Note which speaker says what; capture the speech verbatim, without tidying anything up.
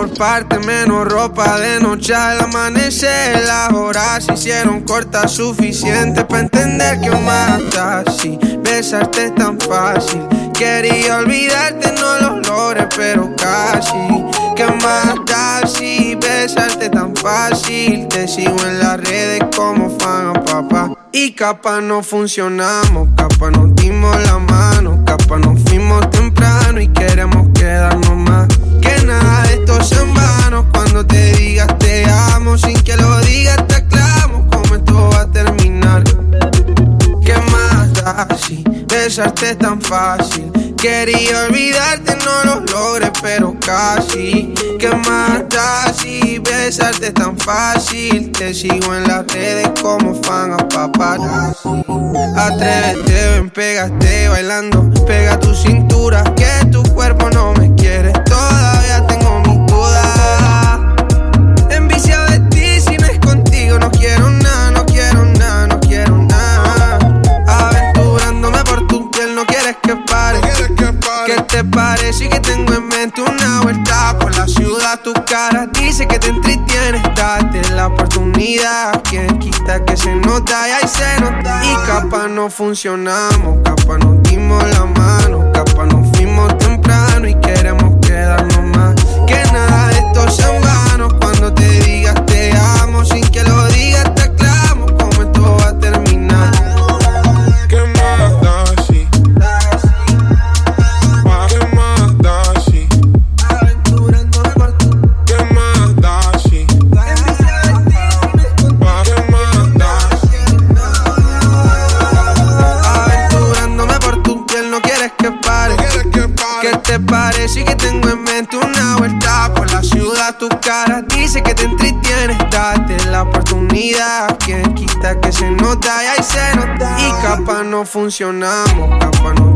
Speaker 1: por parte, menos ropa de noche al amanecer. Las horas se hicieron cortas, suficiente para entender que más da si besarte es tan fácil. Quería olvidarte, no lo logré, pero casi. ¿Qué más da si besarte tan fácil? Te sigo en las redes como fan a papá. Y capaz no funcionamos, capaz nos dimos la mano, capaz nos fuimos temprano y queremos quedarnos más. Que nada de esto sea en vano, cuando te digas te amo, sin que lo digas te aclamo cómo esto va a terminar. ¿Qué más da si besarte es tan fácil? Quería olvidarte, no lo logré, pero casi. ¿Qué más da si besarte es tan fácil? Te sigo en las redes como fan a paparazzi. Atrévete, ven, pégate bailando. Pega tu cintura, que tu cuerpo no me quiere. Todavía tengo mis dudas. Enviciado de ti, si no es contigo no quiero nada, no quiero nada, no quiero nada. Aventurándome por tu piel, no quieres que pare. ¿Qué te parece que tengo en mente una vuelta por la ciudad? Tu cara dice que te entretienes, date la oportunidad. Quien quita que se nota y ahí se nota. Y capaz no funcionamos, capaz nos dimos la mano, capaz nos fuimos temprano y queremos quedarnos más. Que nada de esto sea en vano, cuando te digas te amo, sin que lo digas te aclamo cómo esto va a terminar.
Speaker 2: ¿Qué más da si?
Speaker 1: ¿Te parece que tengo en mente una vuelta por la ciudad? Tu cara dice que te entretienes, date la oportunidad. Quien quita que se nota y ahí se nota. Y capaz no funcionamos, capaz no